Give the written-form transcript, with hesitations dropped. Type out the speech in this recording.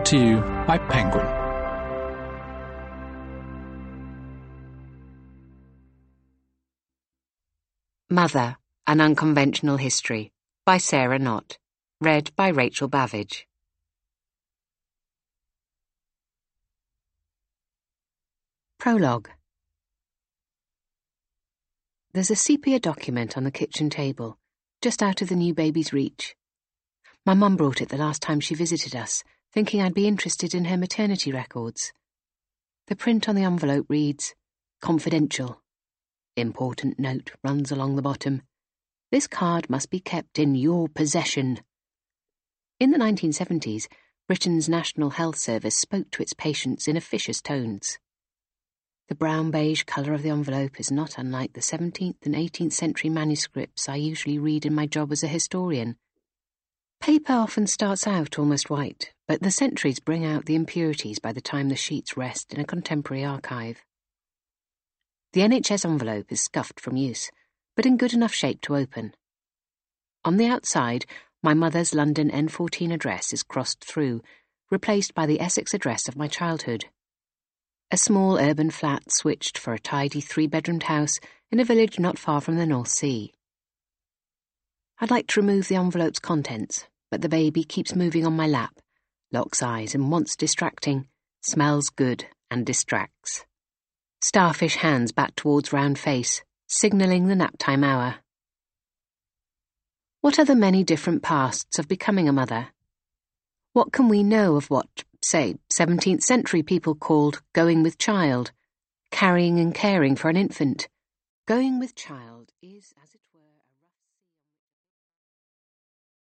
Brought to you by Penguin. Mother, An Unconventional History by Sarah Knott. Read by Rachel Bavage. Prologue. There's a sepia document on the kitchen table, just out of the new baby's reach. My mum brought it the last time she visited us, thinking I'd be interested in her maternity records. The print on the envelope reads, "Confidential." Important note runs along the bottom. This card must be kept in your possession. In the 1970s, Britain's National Health Service spoke to its patients in officious tones. The brown-beige colour of the envelope is not unlike the 17th and 18th century manuscripts I usually read in my job as a historian. Paper often starts out almost white, but the centuries bring out the impurities by the time the sheets rest in a contemporary archive. The NHS envelope is scuffed from use, but in good enough shape to open. On the outside, my mother's London N14 address is crossed through, replaced by the Essex address of my childhood. A small urban flat switched for a tidy 3-bedroomed house in a village not far from the North Sea. I'd like to remove the envelope's contents, but the baby keeps moving on my lap, locks eyes and wants distracting, smells good and distracts. Starfish hands back towards round face, signalling the nap-time hour. What are the many different pasts of becoming a mother? What can we know of what, say, 17th century people called going with child, carrying and caring for an infant? Going with child is, as it